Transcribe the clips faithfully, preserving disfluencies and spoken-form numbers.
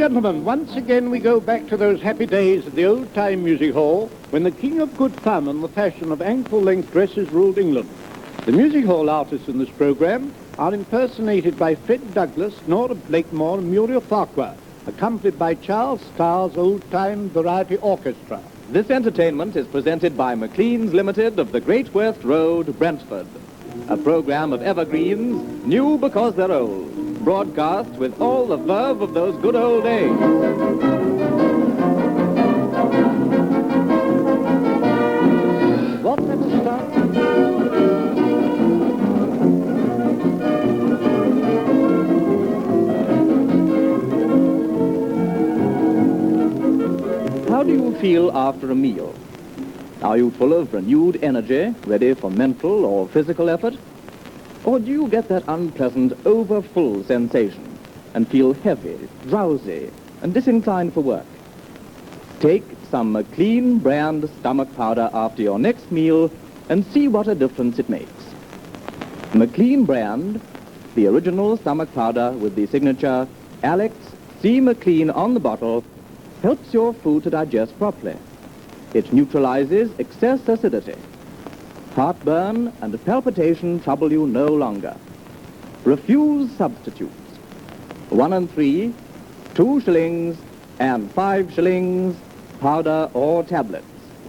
gentlemen, once again we go back to those happy days at the old-time music hall when the king of good fun and the fashion of ankle-length dresses ruled England. The music hall artists in this program are impersonated by Fred Douglas, Nora Blakemore and Muriel Farquhar, accompanied by Charles Starr's old-time variety orchestra. This entertainment is presented by McLean's Limited of the Great West Road, Brentford. A program of evergreens, new because they're old. Broadcast with all the verve of those good old days. What let us start? How do you feel after a meal? Are you full of renewed energy, ready for mental or physical effort? Or do you get that unpleasant, over-full sensation and feel heavy, drowsy, and disinclined for work? Take some McLean brand stomach powder after your next meal and see what a difference it makes. McLean brand, the original stomach powder with the signature Alex C. McLean on the bottle, helps your food to digest properly. It neutralizes excess acidity. Heartburn and palpitation trouble you no longer. Refuse substitutes. One and three, two shillings, and five shillings, powder or tablets.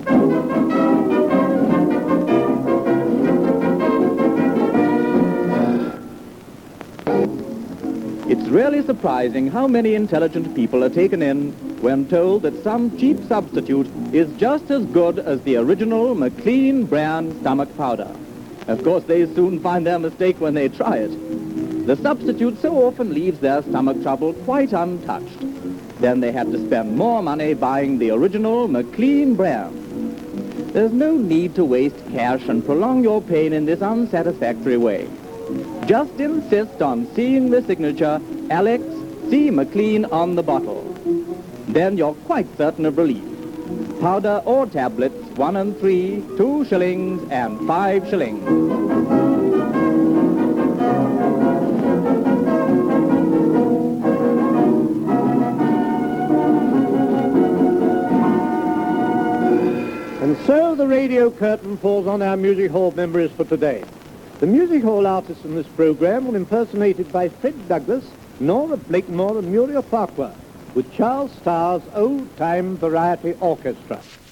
It's really surprising how many intelligent people are taken in when told that some cheap substitute is just as good as the original McLean brand stomach powder. Of course, they soon find their mistake when they try it. The substitute so often leaves their stomach trouble quite untouched. Then they have to spend more money buying the original McLean brand. There's no need to waste cash and prolong your pain in this unsatisfactory way. Just insist on seeing the signature Alex C. McLean on the bottle. Then you're quite certain of relief. Powder or tablets, one and three, two shillings, and five shillings. And so the radio curtain falls on our music hall memories for today. The music hall artists in this program were impersonated by Fred Douglas, Nora Blakemore and Muriel Farquhar, with Charles Starr's old-time variety orchestra.